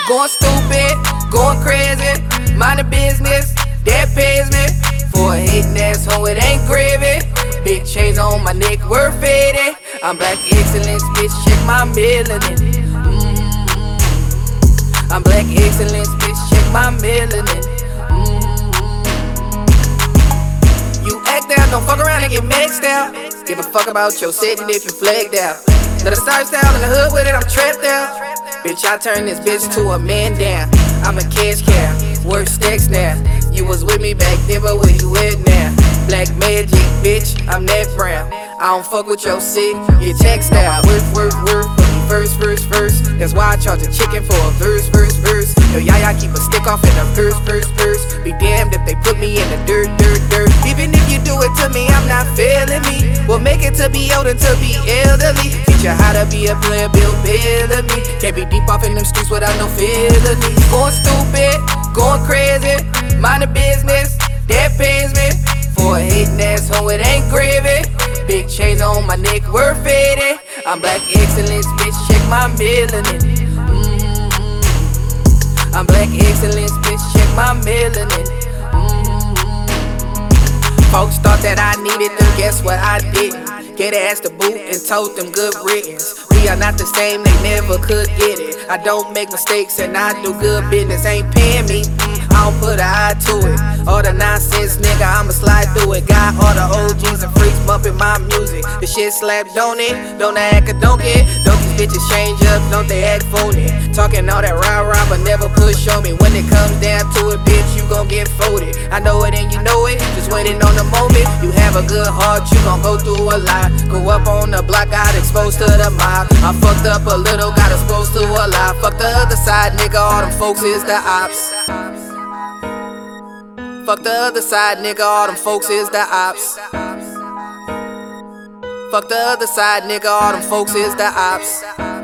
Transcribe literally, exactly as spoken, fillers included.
Going stupid, going crazy, mind the business, that pays me. For a hating asshole, it ain't gravy. Big chains on my neck, worth eighty. I'm black excellence, bitch, check my melanin. Mm-hmm. I'm black excellence, bitch, check my melanin. Mm-hmm. You act out, don't fuck around and get maxed out. Give a fuck about your setting if you flagged out. Let a start style in the hood with it, I'm trapped out. Bitch, I turn this bitch to a man down. I'm a cash cow, work stacks now. You was with me back then, but where you at now? Black magic, bitch, I'm that brown. I don't fuck with your shit, your textile. Work, work, work, verse, verse, verse. That's why I charge a chicken for a verse, verse, verse. Yo, yaya keep a stick off in a verse, verse, verse. Be damned if they put me in the dirt, dirt, dirt. Even if you do it to me, I'm not failing me. We'll make it to be old and to be elderly. Teach you how to be a player, build me. Can't be deep off in them streets without no felonies. Going stupid, going crazy, mind the business, that pays me. For a hating asshole, it ain't gravy. Big chains on my neck, worth eighty. I'm black excellence, bitch, check my melanin. Mm-hmm. I'm black excellence, bitch, check my melanin. Mm-hmm. Folks thought that I needed them, guess what I didn't. Get ass the boot and told them good riddance. We are not the same, they never could get it. I don't make mistakes and I do good business, ain't paying me. I don't put an eye to it. All the nonsense, nigga, I'ma slide through it. Got all the O Gs and freaks bumping my music. The shit slap, don't it? Don't act a don't get. Don't these bitches change up, don't they act phony? Talking all that rah-rah, but never push on me. When it comes down to it, bitch, you gon' get folded. I know it and you know it, just waiting on the moment. You have a good heart, you gon' go through a lot. Grew up on the block, got exposed to the mob. I fucked up a little, got exposed to a lot. Fuck the other side, nigga, all them folks is the ops. Fuck the other side, nigga, all them folks is the ops. Fuck the other side, nigga, all them folks is the ops.